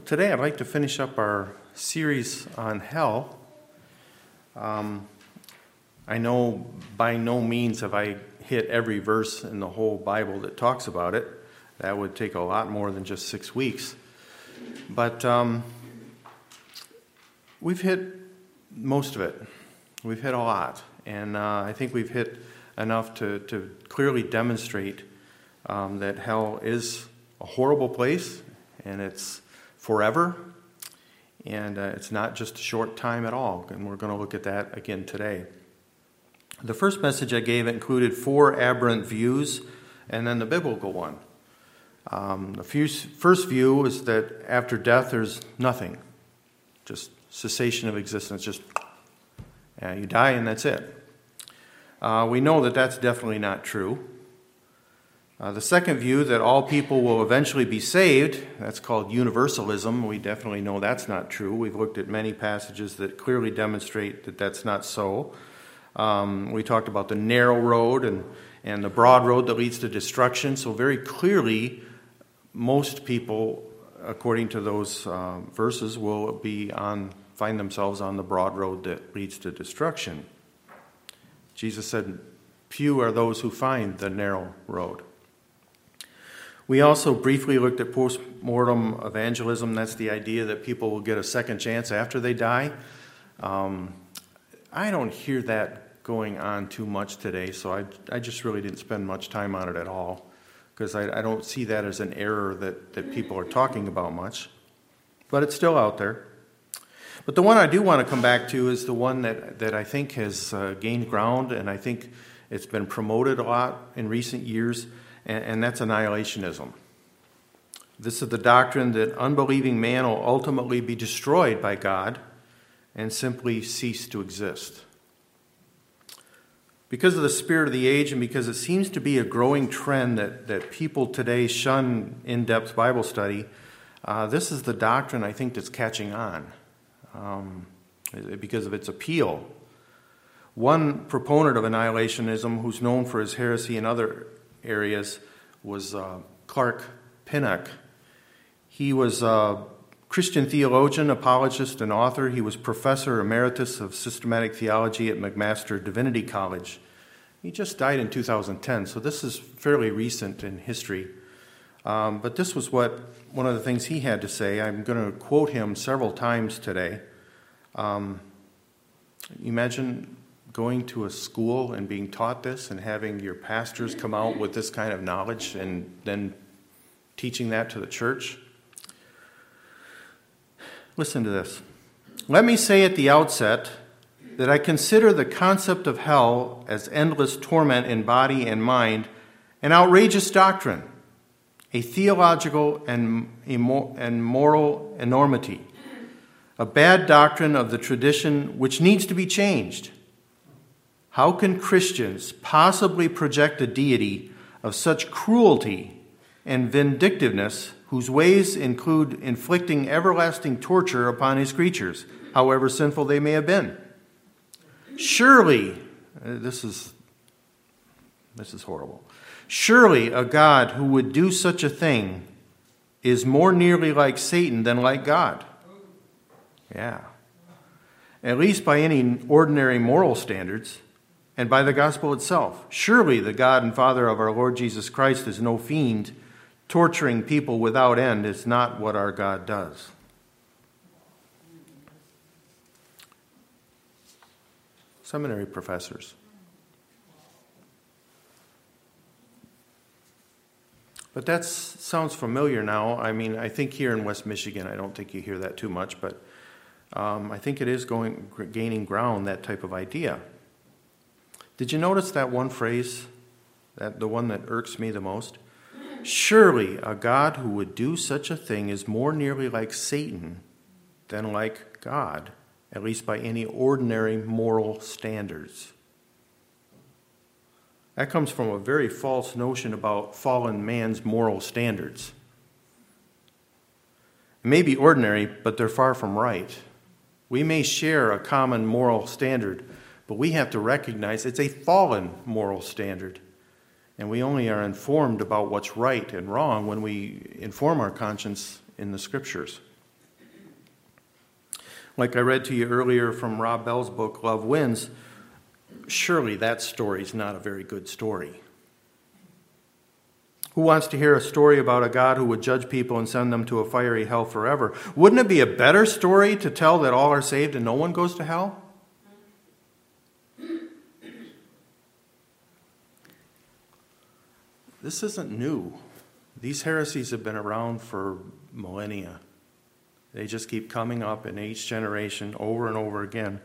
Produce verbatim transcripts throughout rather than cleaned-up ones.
today I'd like to finish up our series on hell. Um, I know by no means have I hit every verse in the whole Bible that talks about it. That would take a lot more than just six weeks. But um, we've hit most of it. We've hit a lot. And uh, I think we've hit enough to, to clearly demonstrate um, that hell is a horrible place, and it's forever, and uh, it's not just a short time at all. And we're going to look at that again today. The first message I gave included four aberrant views, and then the biblical one. Um, the few, first view is that after death there's nothing, just cessation of existence, just uh, you die and that's it. Uh, we know that that's definitely not true. Uh, the second view, that all people will eventually be saved, that's called universalism. We definitely know that's not true. We've looked at many passages that clearly demonstrate that that's not so. Um, we talked about the narrow road and, and the broad road that leads to destruction. So very clearly, most people, according to those uh, verses, will be on find themselves on the broad road that leads to destruction. Jesus said, "Few are those who find the narrow road." We also briefly looked at post-mortem evangelism. That's the idea that people will get a second chance after they die. Um, I don't hear that going on too much today, so I, I just really didn't spend much time on it at all, because I, I don't see that as an error that, that people are talking about much. But it's still out there. But the one I do want to come back to is the one that, that I think has uh, gained ground, and I think it's been promoted a lot in recent years, and, and that's annihilationism. This is the doctrine that unbelieving man will ultimately be destroyed by God and simply cease to exist. Because of the spirit of the age, and because it seems to be a growing trend that, that people today shun in-depth Bible study, uh, this is the doctrine I think that's catching on. Um, because of its appeal. One proponent of annihilationism, who's known for his heresy in other areas, was uh, Clark Pinnock. He was a Christian theologian, apologist, and author. He was professor emeritus of systematic theology at McMaster Divinity College. He just died in two thousand ten, so this is fairly recent in history. Um, but this was what one of the things he had to say. I'm going to quote him several times today. Um, imagine going to a school and being taught this and having your pastors come out with this kind of knowledge and then teaching that to the church. Listen to this. "Let me say at the outset that I consider the concept of hell as endless torment in body and mind an outrageous doctrine, a theological and, and moral enormity, a bad doctrine of the tradition which needs to be changed. How can Christians possibly project a deity of such cruelty and vindictiveness, whose ways include inflicting everlasting torture upon his creatures, however sinful they may have been? Surely," this is, this is horrible, "surely a God who would do such a thing is more nearly like Satan than like God." Yeah. "At least by any ordinary moral standards and by the gospel itself. Surely the God and Father of our Lord Jesus Christ is no fiend. Torturing people without end is not what our God does." Seminary professors. But that sounds familiar now. I mean, I think here in West Michigan, I don't think you hear that too much, but um, I think it is going gaining ground, that type of idea. Did you notice that one phrase, that the one that irks me the most? Surely a God who would do such a thing is more nearly like Satan than like God, at least by any ordinary moral standards. That comes from a very false notion about fallen man's moral standards. It may be ordinary, but they're far from right. We may share a common moral standard, but we have to recognize it's a fallen moral standard. And we only are informed about what's right and wrong when we inform our conscience in the Scriptures. Like I read to you earlier from Rob Bell's book, Love Wins, surely that story is not a very good story. Who wants to hear a story about a God who would judge people and send them to a fiery hell forever? Wouldn't it be a better story to tell that all are saved and no one goes to hell? This isn't new. These heresies have been around for millennia. They just keep coming up in each generation over and over again.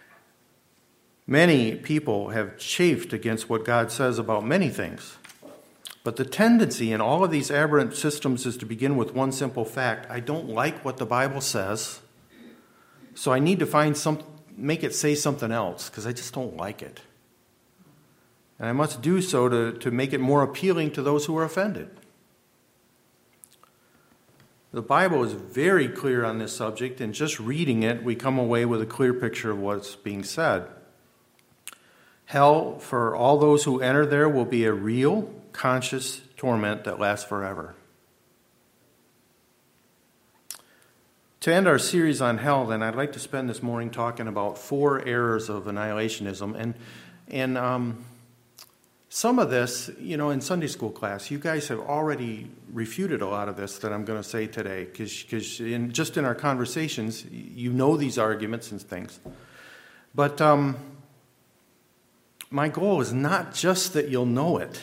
Many people have chafed against what God says about many things. But the tendency in all of these aberrant systems is to begin with one simple fact. I don't like what the Bible says, so I need to find some, make it say something else, because I just don't like it. And I must do so to, to make it more appealing to those who are offended. The Bible is very clear on this subject, and just reading it, we come away with a clear picture of what's being said. Hell, for all those who enter there, will be a real, conscious torment that lasts forever. To end our series on hell, then, I'd like to spend this morning talking about four errors of annihilationism. And, and um, some of this, you know, in Sunday school class, you guys have already refuted a lot of this that I'm going to say today, because in, just in our conversations, you know these arguments and things. But um, my goal is not just that you'll know it.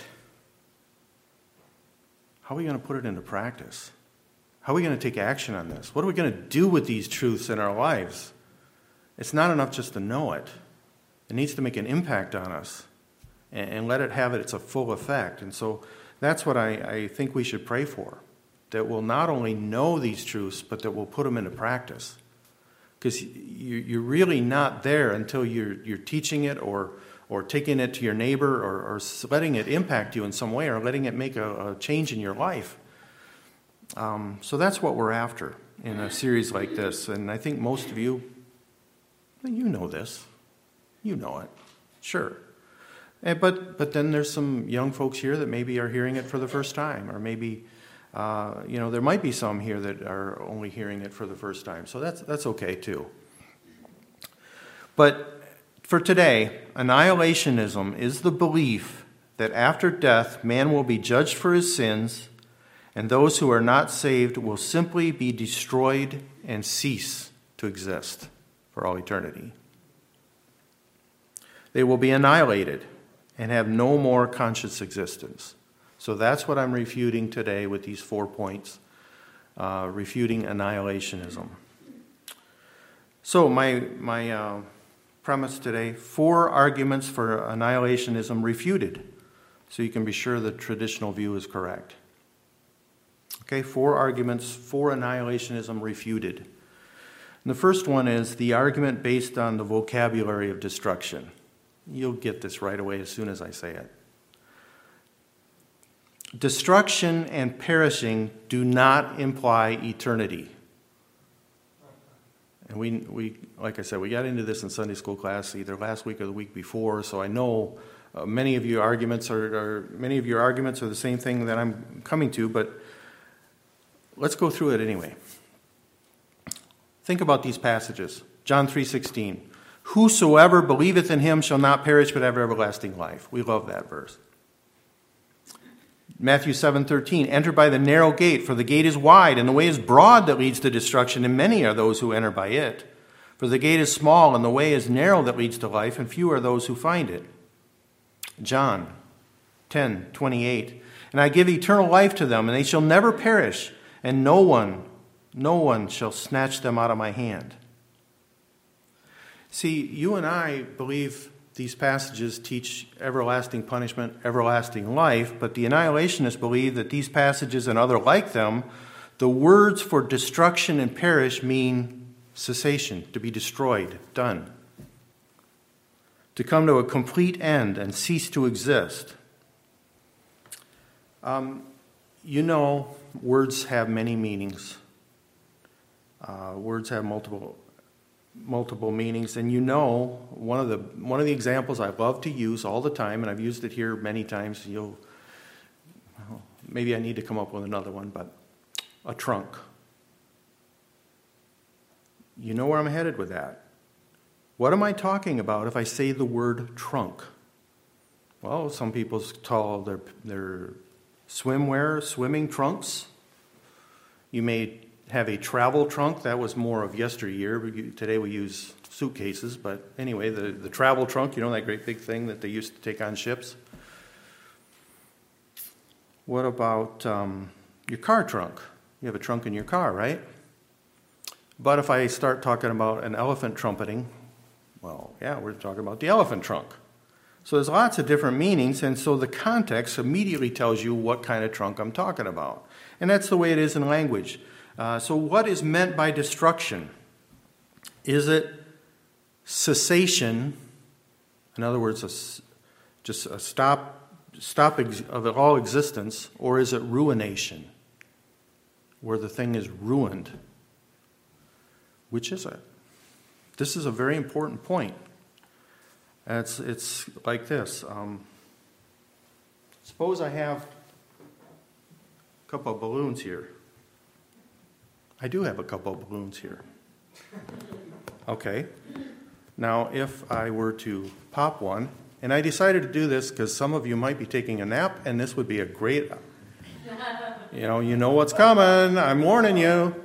How are we going to put it into practice? How are we going to take action on this? What are we going to do with these truths in our lives? It's not enough just to know it. It needs to make an impact on us and, and let it have its a full effect. And so that's what I, I think we should pray for, that we'll not only know these truths, but that we'll put them into practice. Because you, you're really not there until you're, you're teaching it or or taking it to your neighbor, or, or letting it impact you in some way, or letting it make a, a change in your life. Um, so that's what we're after in a series like this. And I think most of you, you know this. You know it. Sure. And, but but then there's some young folks here that maybe are hearing it for the first time, or maybe, uh, you know, there might be some here that are only hearing it for the first time. So that's that's okay too. But for today, annihilationism is the belief that after death, man will be judged for his sins, and those who are not saved will simply be destroyed and cease to exist for all eternity. They will be annihilated and have no more conscious existence. So that's what I'm refuting today with these four points, uh, refuting annihilationism. So my my. Uh, premise today, four arguments for annihilationism refuted, so you can be sure the traditional view is correct. Okay, four arguments for annihilationism refuted. And the first one is the argument based on the vocabulary of destruction. You'll get this right away as soon as I say it. Destruction and perishing do not imply eternity. And we, we, like I said, we got into this in Sunday school class either last week or the week before. So I know uh, many of your arguments are, are many of your arguments are the same thing that I'm coming to. But let's go through it anyway. Think about these passages. John three sixteen. Whosoever believeth in him shall not perish but have everlasting life. We love that verse. Matthew seven thirteen, enter by the narrow gate, for the gate is wide, and the way is broad that leads to destruction, and many are those who enter by it. For the gate is small, and the way is narrow that leads to life, and few are those who find it. John ten twenty-eight, and I give eternal life to them, and they shall never perish, and no one, no one shall snatch them out of my hand. See, you and I believe these passages teach everlasting punishment, everlasting life, but the annihilationists believe that these passages and other like them, the words for destruction and perish mean cessation, to be destroyed, done, to come to a complete end and cease to exist. Um, you know, words have many meanings. Uh, words have multiple multiple meanings, and you know one of the one of the examples I love to use all the time, and I've used it here many times. You'll well, maybe I need to come up with another one, but a trunk. You know where I'm headed with that. What am I talking about if I say the word trunk? Well, some people call their, their swimwear swimming trunks. You may have a travel trunk. That was more of yesteryear. Today we use suitcases, but anyway, the, the travel trunk, you know, that great big thing that they used to take on ships. What about um, your car trunk? You have a trunk in your car, right? But if I start talking about an elephant trumpeting, well, yeah, we're talking about the elephant trunk. So there's lots of different meanings, and so the context immediately tells you what kind of trunk I'm talking about. And that's the way it is in language. Uh, so what is meant by destruction? Is it cessation, in other words, a, just a stop, stop ex- of all existence, or is it ruination, where the thing is ruined? Which is it? This is a very important point. And it's, it's like this. Um, suppose I have a couple of balloons here. I do have a couple of balloons here. Okay. Now, if I were to pop one, and I decided to do this because some of you might be taking a nap, and this would be a great, you know, you know what's coming. I'm warning you.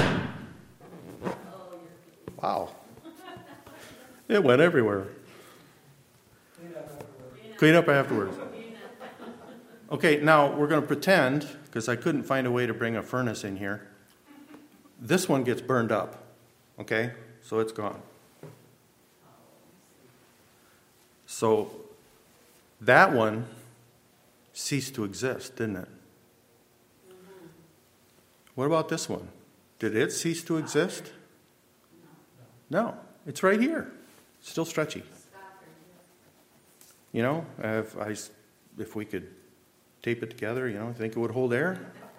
Wow. It went everywhere. Clean up afterwards. Okay, now we're going to pretend, because I couldn't find a way to bring a furnace in here. This one gets burned up. Okay, so it's gone. So that one ceased to exist, didn't it? What about this one? Did it cease to exist? No, it's right here. Still stretchy. You know, if I, if we could tape it together, you know, think it would hold air?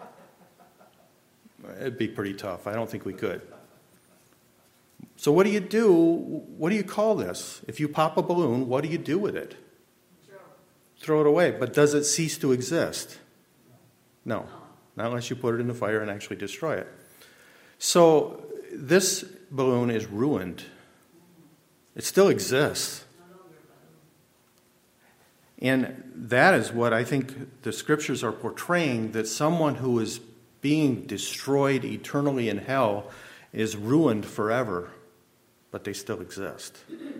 It'd be pretty tough. I don't think we could. So what do you do? What do you call this? If you pop a balloon, what do you do with it? Throw. Throw it away. But does it cease to exist? No. Not unless you put it in the fire and actually destroy it. So this balloon is ruined. It still exists. And that is what I think the scriptures are portraying, that someone who is being destroyed eternally in hell is ruined forever, but they still exist.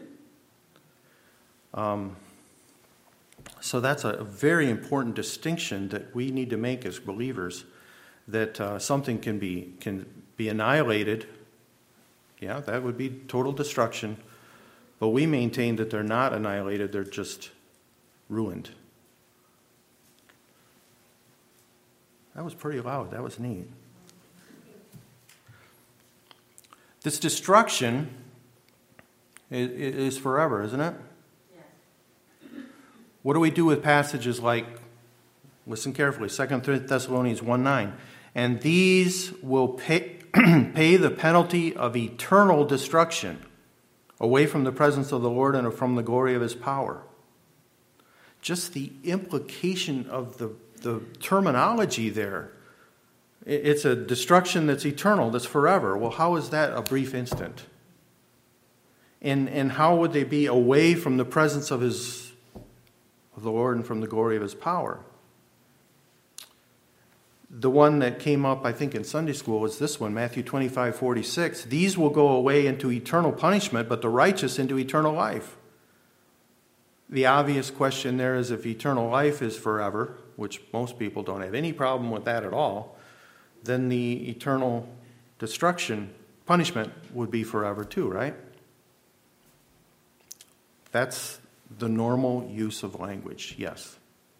Um, so that's a very important distinction that we need to make as believers, that uh, something can be can be annihilated. Yeah, that would be total destruction. But we maintain that they're not annihilated, they're just ruined. That was pretty loud. That was neat. This destruction is forever, isn't it? Yes. What do we do with passages like, listen carefully, Second Thessalonians one nine, and these will pay, pay the penalty of eternal destruction away from the presence of the Lord and from the glory of his power. Just the implication of the, the terminology there. It's a destruction that's eternal, that's forever. Well, how is that a brief instant? And and how would they be away from the presence of his of the Lord and from the glory of his power? The one that came up, I think, in Sunday school was this one, Matthew twenty-five forty-six. These will go away into eternal punishment, but the righteous into eternal life. The obvious question there is, if eternal life is forever, which most people don't have any problem with that at all, then the eternal destruction, punishment, would be forever too, right? That's the normal use of language, yes.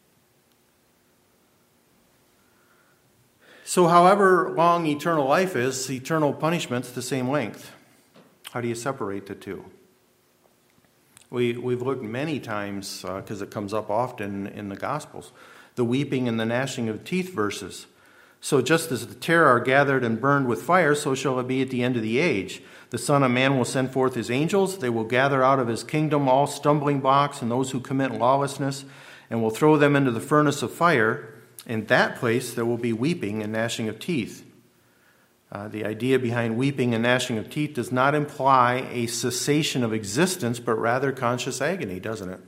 So however long eternal life is, eternal punishment's the same length. How do you separate the two? We, we've looked many times, because uh, it comes up often in the Gospels, the weeping and the gnashing of teeth verses. So just as the terror are gathered and burned with fire, so shall it be at the end of the age. The Son of Man will send forth his angels. They will gather out of his kingdom all stumbling blocks and those who commit lawlessness, and will throw them into the furnace of fire. In that place there will be weeping and gnashing of teeth. Uh, the idea behind weeping and gnashing of teeth does not imply a cessation of existence, but rather conscious agony, doesn't it?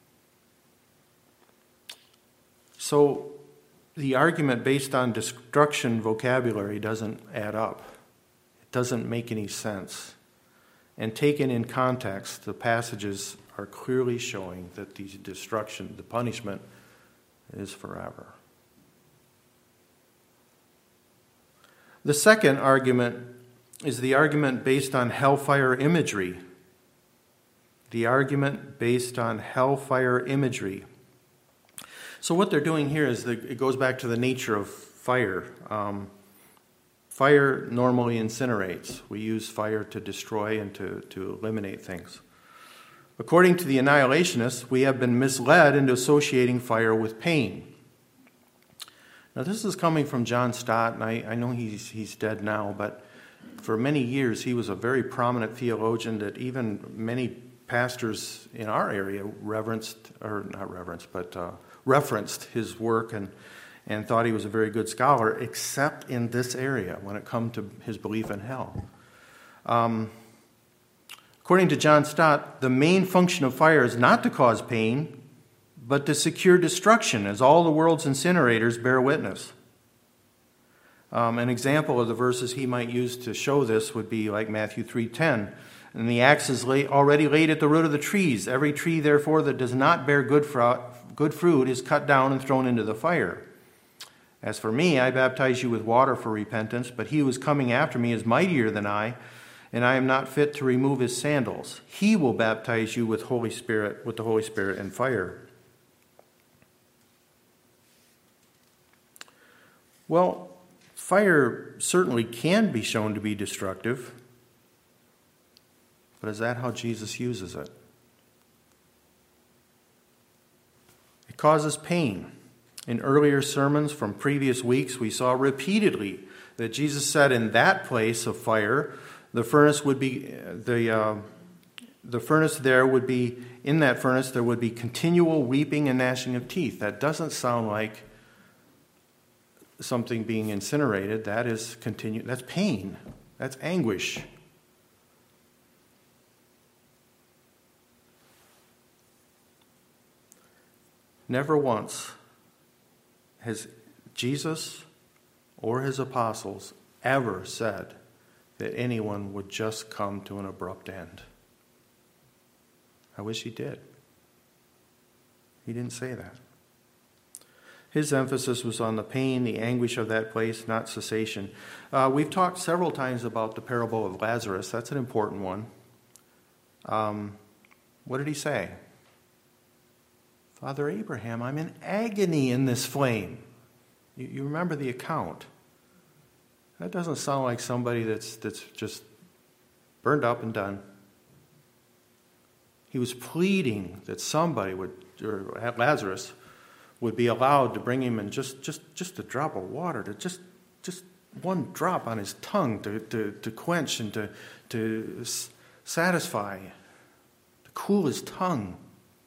So the argument based on destruction vocabulary doesn't add up. It doesn't make any sense. And taken in context, the passages are clearly showing that the destruction, the punishment, is forever. The second argument is the argument based on hellfire imagery. The argument based on hellfire imagery. So what they're doing here is the, it goes back to the nature of fire. Um, fire normally incinerates. We use fire to destroy and to, to eliminate things. According to the annihilationists, we have been misled into associating fire with pain. Now, this is coming from John Stott, and I, I know he's he's dead now, but for many years he was a very prominent theologian that even many pastors in our area reverenced, or not reverenced, but uh, referenced his work and, and thought he was a very good scholar, except in this area when it come to his belief in hell. Um, according to John Stott, the main function of fire is not to cause pain, but to secure destruction, as all the world's incinerators bear witness. Um, an example of the verses he might use to show this would be like Matthew three ten. And the axe is lay, already laid at the root of the trees. Every tree, therefore, that does not bear good, fruit, good fruit is cut down and thrown into the fire. As for me, I baptize you with water for repentance, but he who is coming after me is mightier than I, and I am not fit to remove his sandals. He will baptize you with Holy Spirit, with the Holy Spirit and fire. Well, fire certainly can be shown to be destructive, but is that how Jesus uses it? It causes pain. In earlier sermons from previous weeks, we saw repeatedly that Jesus said in that place of fire, the furnace would be, the, uh, the furnace there would be, in that furnace there would be continual weeping and gnashing of teeth. That doesn't sound like something being incinerated. That is continue. That's pain. That's anguish. Never once has Jesus or his apostles ever said that anyone would just come to an abrupt end. I wish he did. He didn't say that. His emphasis was on the pain, the anguish of that place, not cessation. Uh, we've talked several times about the parable of Lazarus. That's an important one. Um, what did he say? Father Abraham, I'm in agony in this flame. You, you remember the account. That doesn't sound like somebody that's that's just burned up and done. He was pleading that somebody would, or Lazarus, would be allowed to bring him in just, just, just a drop of water, to just just one drop on his tongue to, to, to quench and to, to satisfy, to cool his tongue.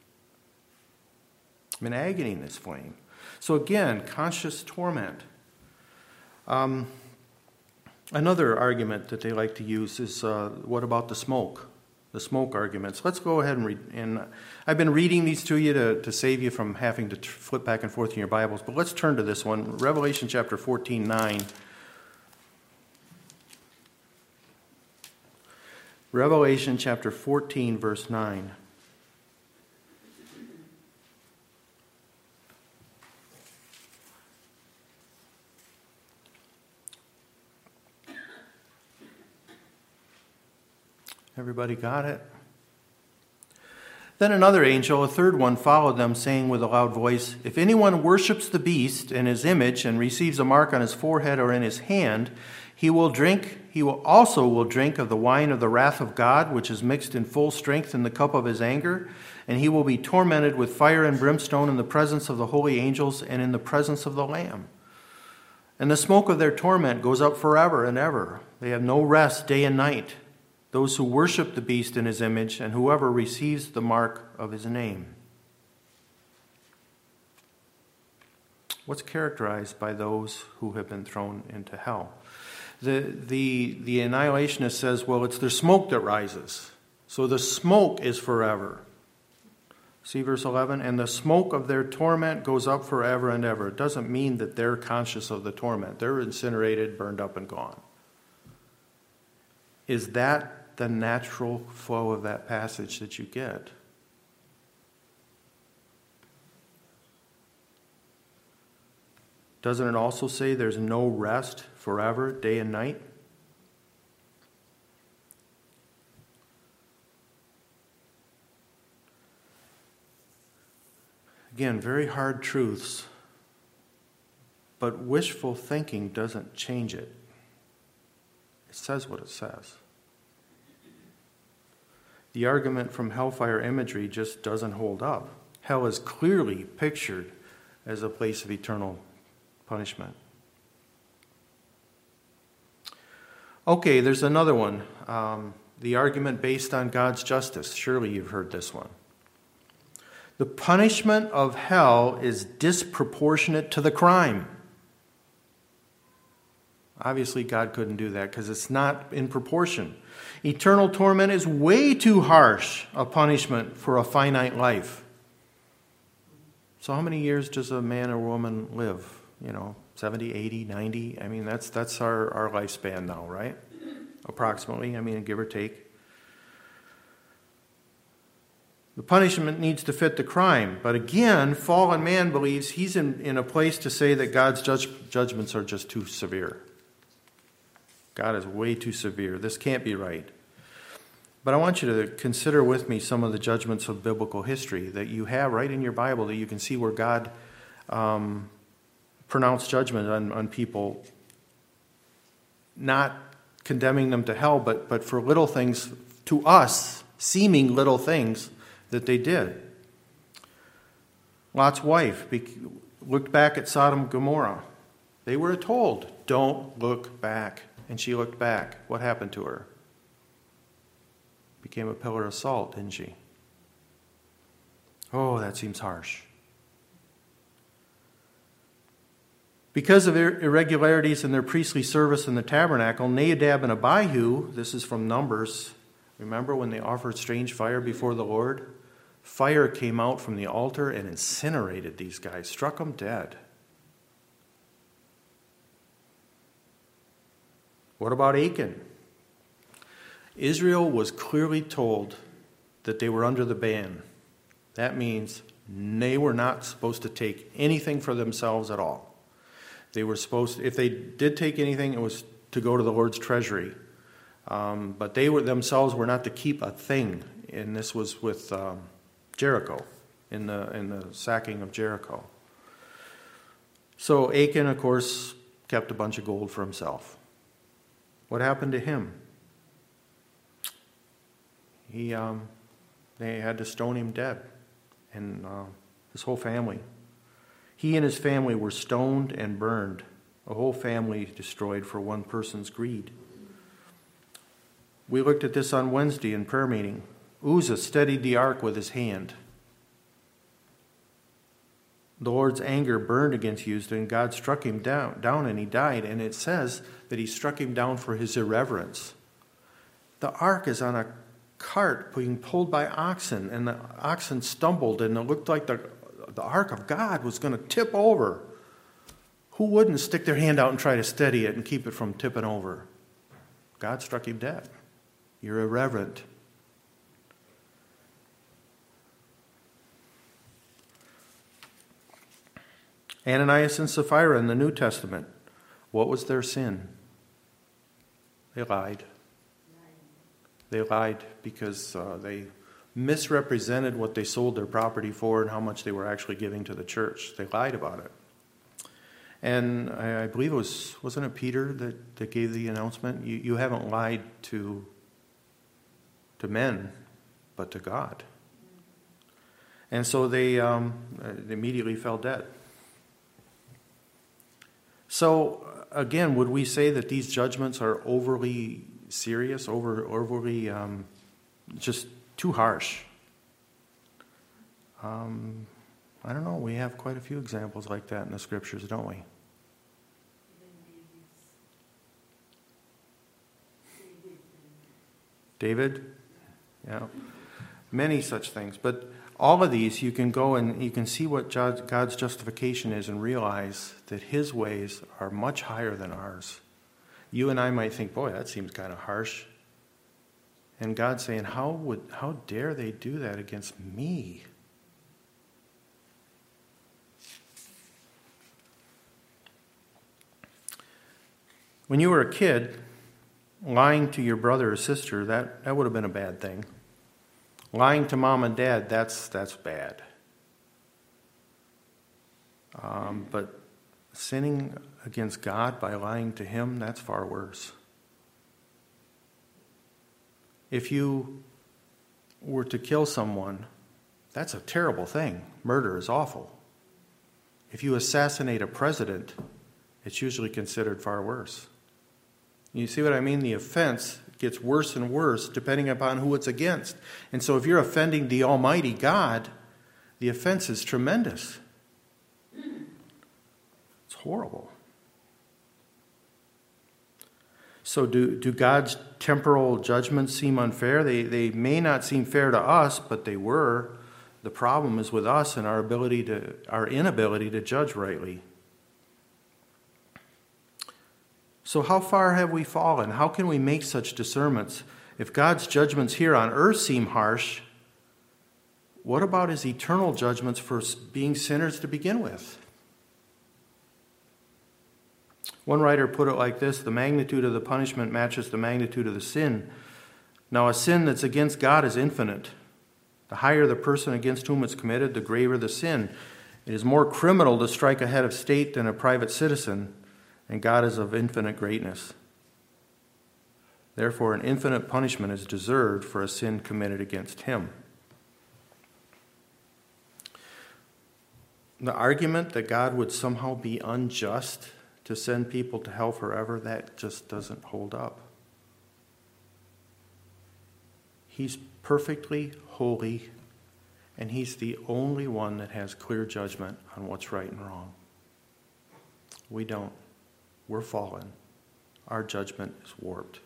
I'm in agony in this flame. So again, conscious torment. Um, another argument that they like to use is, uh, what about the smoke? The smoke arguments. Let's go ahead and read. And I've been reading these to you to, to save you from having to t- flip back and forth in your Bibles. But let's turn to this one, Revelation chapter fourteen, nine. Revelation chapter fourteen, verse nine. Everybody got it? Then another angel, a third one, followed them, saying with a loud voice, "If anyone worships the beast and his image and receives a mark on his forehead or in his hand, he will drink, he will also will drink of the wine of the wrath of God, which is mixed in full strength in the cup of his anger, and he will be tormented with fire and brimstone in the presence of the holy angels and in the presence of the Lamb. And the smoke of their torment goes up forever and ever. They have no rest day and night, those who worship the beast in his image, and whoever receives the mark of his name." What's characterized by those who have been thrown into hell? The, the, the annihilationist says, well, it's their smoke that rises. So the smoke is forever. See verse eleven? And the smoke of their torment goes up forever and ever. It doesn't mean that they're conscious of the torment. They're incinerated, burned up, and gone. Is that the natural flow of that passage that you get? Doesn't it also say there's no rest forever, day and night? Again, very hard truths, but wishful thinking doesn't change it. It says what it says. The argument from hellfire imagery just doesn't hold up. Hell is clearly pictured as a place of eternal punishment. Okay, there's another one. Um, the argument based on God's justice. Surely you've heard this one. The punishment of hell is disproportionate to the crime. Obviously, God couldn't do that because it's not in proportion. Eternal torment is way too harsh a punishment for a finite life. So how many years does a man or woman live? You know, seventy, eighty, ninety? I mean, that's that's our, our lifespan now, right? Approximately, I mean, give or take. The punishment needs to fit the crime. But again, fallen man believes he's in, in a place to say that God's judge, judgments are just too severe. God is way too severe. This can't be right. But I want you to consider with me some of the judgments of biblical history that you have right in your Bible, that you can see where God um, pronounced judgment on, on people, not condemning them to hell, but, but for little things, to us, seeming little things that they did. Lot's wife looked back at Sodom and Gomorrah. They were told, don't look back. And she looked back. What happened to her? Became a pillar of salt, didn't she? Oh, that seems harsh. Because of irregularities in their priestly service in the tabernacle, Nadab and Abihu, this is from Numbers, remember when they offered strange fire before the Lord? Fire came out from the altar and incinerated these guys, struck them dead. What about Achan? Israel was clearly told that they were under the ban. That means they were not supposed to take anything for themselves at all. They were supposed to, if they did take anything, it was to go to the Lord's treasury. Um, but they were themselves were not to keep a thing. And this was with um, Jericho, in the in the sacking of Jericho. So Achan, of course, kept a bunch of gold for himself. What happened to him? He, um, they had to stone him dead, and uh, his whole family. He and his family were stoned and burned. A whole family destroyed for one person's greed. We looked at this on Wednesday in prayer meeting. Uzzah steadied the ark with his hand. The Lord's anger burned against Uzzah, and God struck him down, down, and he died. And it says that he struck him down for his irreverence. The ark is on a cart being pulled by oxen, and the oxen stumbled, and it looked like the, the ark of God was going to tip over. Who wouldn't stick their hand out and try to steady it and keep it from tipping over? God struck him dead. You're irreverent. Ananias and Sapphira in the New Testament. What was their sin? They lied. They lied because uh, they misrepresented what they sold their property for and how much they were actually giving to the church. They lied about it. And I, I believe it was, wasn't it Peter that, that gave the announcement? You, you haven't lied to, to men, but to God. And so they, um, they immediately fell dead. So, again, would we say that these judgments are overly serious, over, overly um, just too harsh? Um, I don't know. We have quite a few examples like that in the scriptures, don't we? David, yeah, many such things. But all of these, you can go and you can see what God's justification is and realize that his ways are much higher than ours. You and I might think, boy, that seems kind of harsh. And God's saying, how would, how dare they do that against me? When you were a kid, lying to your brother or sister, that, that would have been a bad thing. Lying to mom and dad, that's that's bad. Um, but sinning against God by lying to him, that's far worse. If you were to kill someone, that's a terrible thing. Murder is awful. If you assassinate a president, it's usually considered far worse. You see what I mean? The offense gets worse and worse depending upon who it's against. And so if you're offending the Almighty God, the offense is tremendous. It's horrible. So do, do God's temporal judgments seem unfair? They, they may not seem fair to us, but they were. The problem is with us and our ability to, our inability to judge rightly. So how far have we fallen? How can we make such discernments? If God's judgments here on earth seem harsh, what about his eternal judgments for being sinners to begin with? One writer put it like this: the magnitude of the punishment matches the magnitude of the sin. Now, a sin that's against God is infinite. The higher the person against whom it's committed, the graver the sin. It is more criminal to strike a head of state than a private citizen, and God is of infinite greatness. Therefore, an infinite punishment is deserved for a sin committed against him. The argument that God would somehow be unjust to send people to hell forever, that just doesn't hold up. He's perfectly holy, and he's the only one that has clear judgment on what's right and wrong. We don't. We're fallen. Our judgment is warped.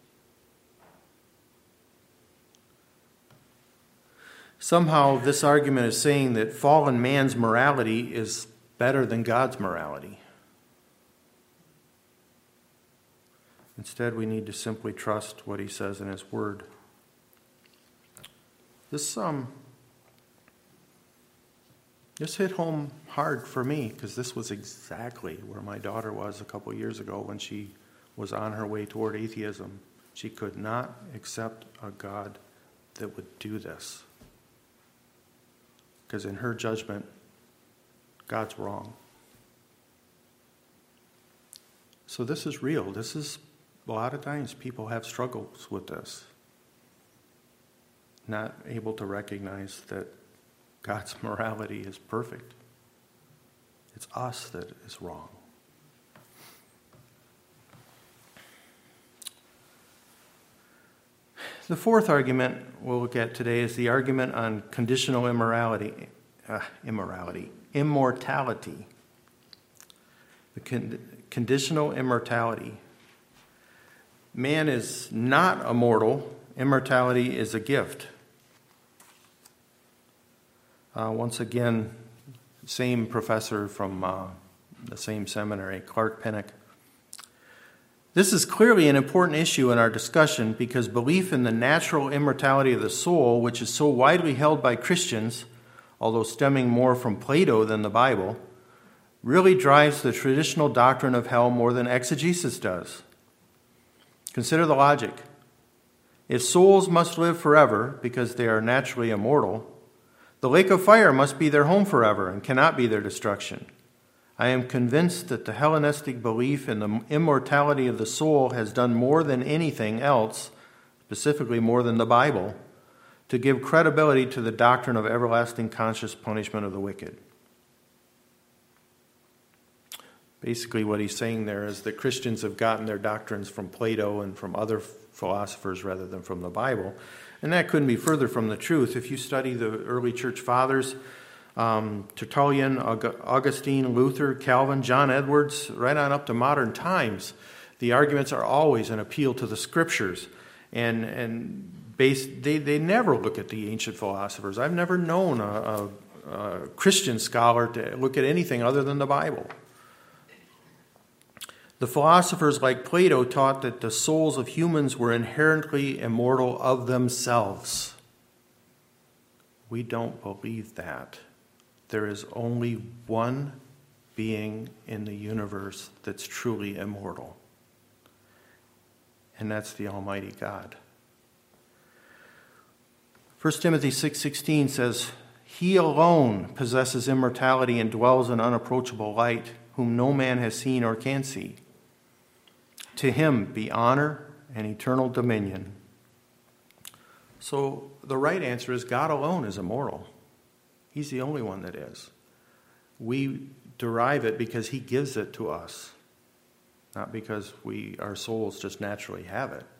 Somehow this argument is saying that fallen man's morality is better than God's morality. Instead, we need to simply trust what he says in his word. This um This hit home hard for me because this was exactly where my daughter was a couple years ago when she was on her way toward atheism. She could not accept a God that would do this. Because in her judgment, God's wrong. So this is real. This is, a lot of times people have struggles with this. Not able to recognize that God's morality is perfect. It's us that is wrong. The fourth argument we'll look at today is the argument on conditional immorality, uh, immorality, immortality. The con- conditional immortality. Man is not immortal. Immortality is a gift. Uh, once again, same professor from uh, the same seminary, Clark Pinnock. This is clearly an important issue in our discussion because belief in the natural immortality of the soul, which is so widely held by Christians, although stemming more from Plato than the Bible, really drives the traditional doctrine of hell more than exegesis does. Consider the logic. If souls must live forever because they are naturally immortal, the lake of fire must be their home forever and cannot be their destruction. I am convinced that the Hellenistic belief in the immortality of the soul has done more than anything else, specifically more than the Bible, to give credibility to the doctrine of everlasting conscious punishment of the wicked. Basically, what he's saying there is that Christians have gotten their doctrines from Plato and from other philosophers rather than from the Bible. And that couldn't be further from the truth. If you study the early church fathers, um, Tertullian, Augustine, Luther, Calvin, John Edwards, right on up to modern times, the arguments are always an appeal to the scriptures. And and based, they, they never look at the ancient philosophers. I've never known a, a, a Christian scholar to look at anything other than the Bible. The philosophers like Plato taught that the souls of humans were inherently immortal of themselves. We don't believe that. There is only one being in the universe that's truly immortal, and that's the Almighty God. First Timothy six sixteen says, "He alone possesses immortality and dwells in unapproachable light, whom no man has seen or can see. To him be honor and eternal dominion." So the right answer is God alone is immortal. He's the only one that is. We derive it because he gives it to us, not because we our souls just naturally have it.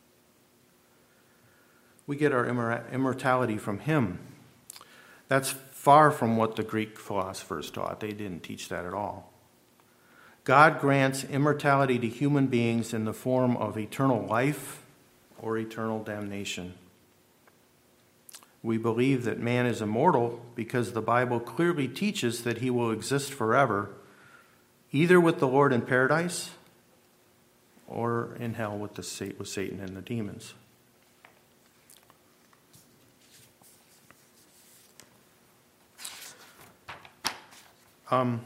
We get our immor- immortality from him. That's far from what the Greek philosophers taught. They didn't teach that at all. God grants immortality to human beings in the form of eternal life or eternal damnation. We believe that man is immortal because the Bible clearly teaches that he will exist forever, either with the Lord in paradise or in hell with, the, with Satan and the demons. Um,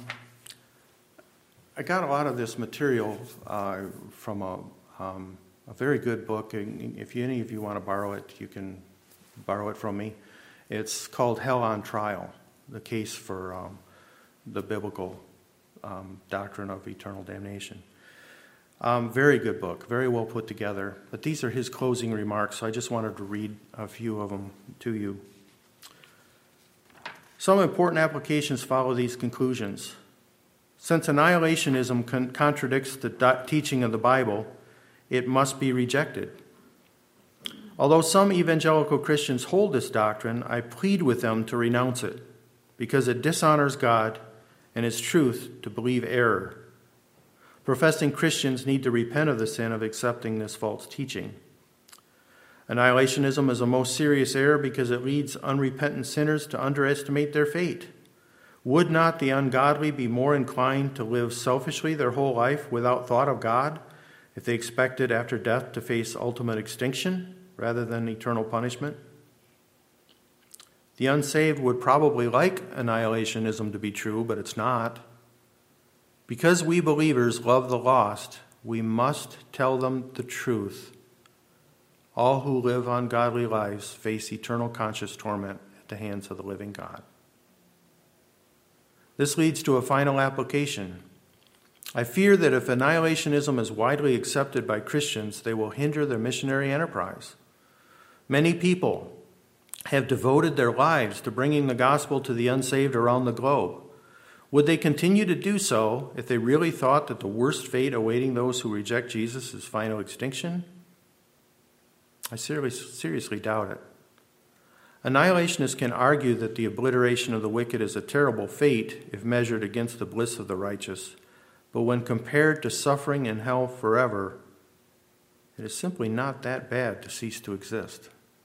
I got a lot of this material uh, from a, um, a very good book. If any of you want to borrow it, you can borrow it from me. It's called Hell on Trial, the case for um, the biblical um, doctrine of eternal damnation. Um, very good book, very well put together. But these are his closing remarks, so I just wanted to read a few of them to you. Some important applications follow these conclusions. Since annihilationism con- contradicts the do- teaching of the Bible, it must be rejected. Although some evangelical Christians hold this doctrine, I plead with them to renounce it, because it dishonors God and His truth to believe error. Professing Christians need to repent of the sin of accepting this false teaching. Annihilationism is a most serious error because it leads unrepentant sinners to underestimate their fate. Would not the ungodly be more inclined to live selfishly their whole life without thought of God if they expected after death to face ultimate extinction rather than eternal punishment? The unsaved would probably like annihilationism to be true, but it's not. Because we believers love the lost, we must tell them the truth. All who live ungodly lives face eternal conscious torment at the hands of the living God. This leads to a final application. I fear that if annihilationism is widely accepted by Christians, they will hinder their missionary enterprise. Many people have devoted their lives to bringing the gospel to the unsaved around the globe. Would they continue to do so if they really thought that the worst fate awaiting those who reject Jesus is final extinction? I seriously, seriously doubt it. Annihilationists can argue that the obliteration of the wicked is a terrible fate if measured against the bliss of the righteous, but when compared to suffering in hell forever, it is simply not that bad to cease to exist.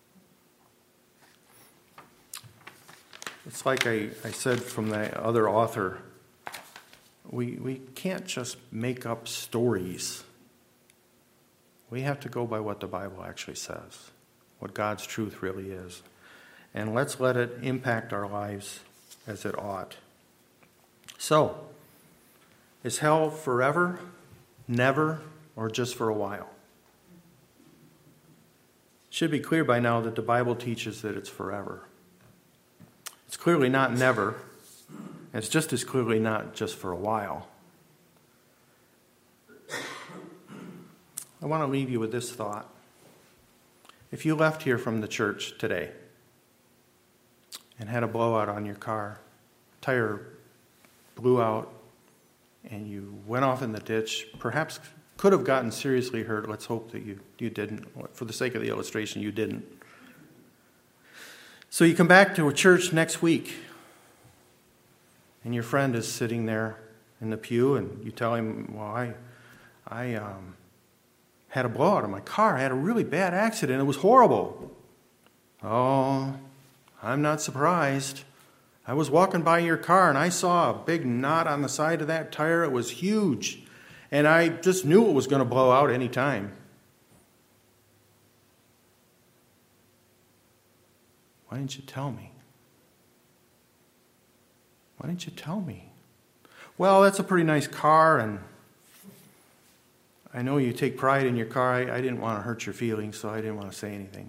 It's like I, I said from the other author, we, we can't just make up stories. We have to go by what the Bible actually says, what God's truth really is. And let's let it impact our lives as it ought. So, is hell forever, never, or just for a while? It should be clear by now that the Bible teaches that it's forever. It's clearly not never, and it's just as clearly not just for a while. I want to leave you with this thought. If you left here from the church today and had a blowout on your car, tire blew out, and you went off in the ditch, perhaps could have gotten seriously hurt. Let's hope that you, you didn't. For the sake of the illustration, you didn't. So you come back to a church next week, and your friend is sitting there in the pew, and you tell him, well, I, I um, had a blowout in my car. I had a really bad accident. It was horrible. Oh, I'm not surprised. I was walking by your car and I saw a big knot on the side of that tire. It was huge. And I just knew it was going to blow out any time. Why didn't you tell me? Why didn't you tell me? Well, that's a pretty nice car, and I know you take pride in your car. I, I didn't want to hurt your feelings, so I didn't want to say anything.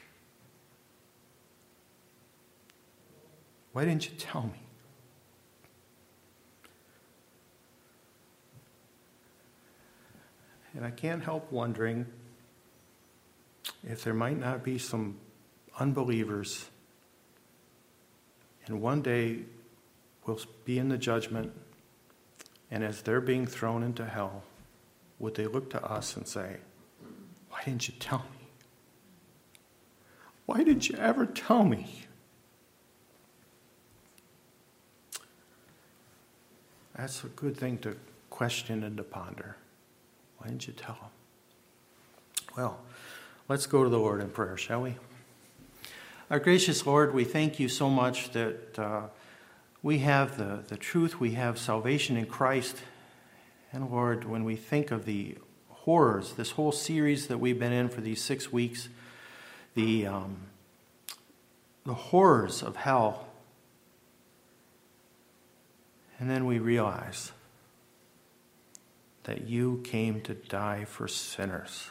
Why didn't you tell me? And I can't help wondering if there might not be some unbelievers, and one day we'll be in the judgment, and as they're being thrown into hell, would they look to us and say, why didn't you tell me? Why didn't you ever tell me? That's a good thing to question and to ponder. Why didn't you tell them? Well, let's go to the Lord in prayer, shall we? Our gracious Lord, we thank you so much that uh, we have the, the truth, we have salvation in Christ. And Lord, when we think of the horrors, this whole series that we've been in for these six weeks, the, um, the horrors of hell, and then we realize that you came to die for sinners.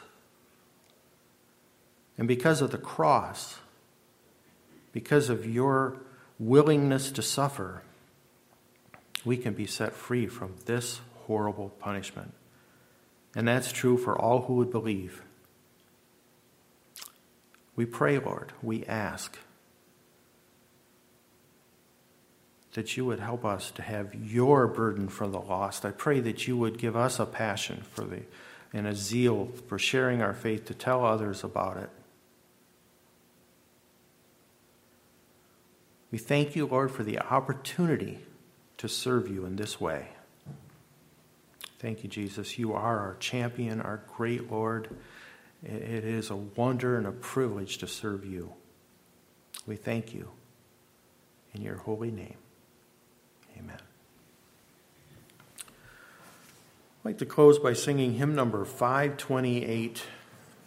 And because of the cross, because of your willingness to suffer, we can be set free from this horrible punishment. And that's true for all who would believe. We pray, Lord, we ask that you would help us to have your burden for the lost. I pray that you would give us a passion for the and a zeal for sharing our faith to tell others about it. We thank you, Lord, for the opportunity to serve you in this way. Thank you, Jesus. You are our champion, our great Lord. It is a wonder and a privilege to serve you. We thank you in your holy name. Amen. I'd like to close by singing hymn number five twenty-eight.